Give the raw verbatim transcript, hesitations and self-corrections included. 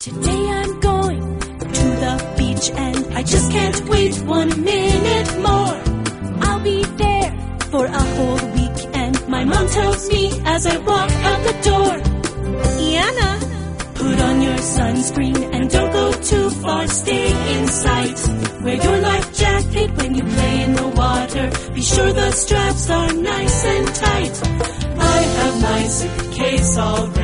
Today I'm going to the beach and I just can't wait one minute more. I'll be there for a whole week and my mom tells me as I walk out the door, Iana, put on your sunscreen and don't go too far, stay in sight. Wear your life jacket when you play in the water. Be sure the straps are nice and tight. I have my suitcase all ready.